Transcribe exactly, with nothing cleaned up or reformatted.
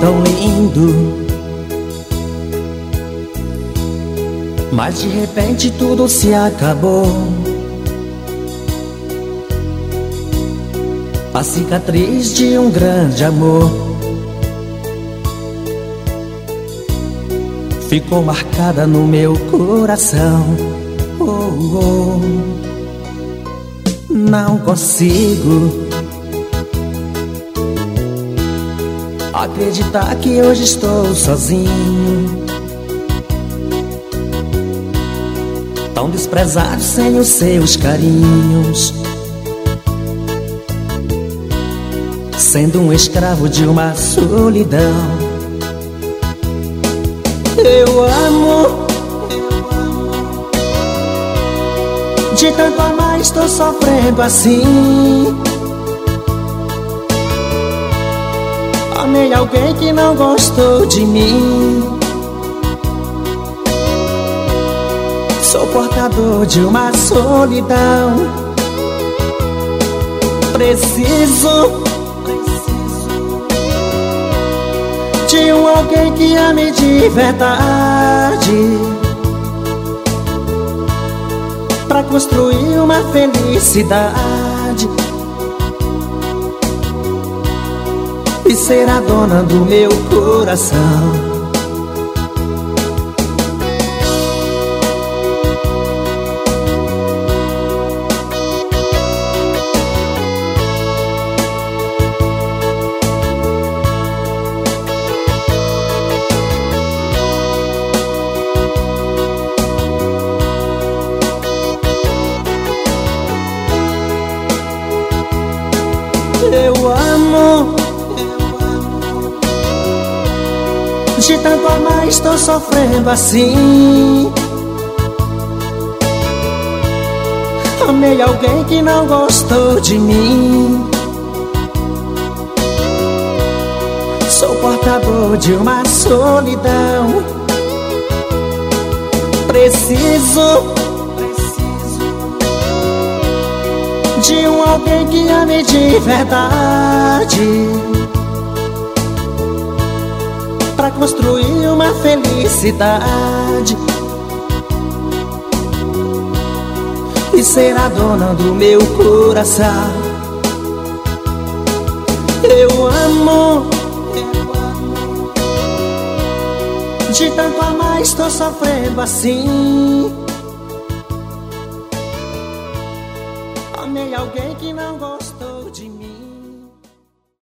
tão lindo, mas de repente tudo se acabou. A cicatriz de um grande amor ficou marcada no meu coração. Oh, oh. Não consigo acreditar que hoje estou sozinho, tão desprezado sem os seus carinhos, sendo um escravo de uma solidão. Eu amo, de tanto amar estou sofrendo assim. Amei alguém que não gostou de mim. Sou portador de uma solidão. Preciso de um alguém que ame de verdade, pra construir uma felicidade e ser a dona do meu coração. Eu amo, de tanto amar estou sofrendo assim. Amei alguém que não gostou de mim. Sou portador de uma solidão. Preciso de um alguém que ame de verdade, pra construir uma felicidade e ser a dona do meu coração. Eu amo, de tanto amar estou sofrendo assim. Amei alguém que não gosta.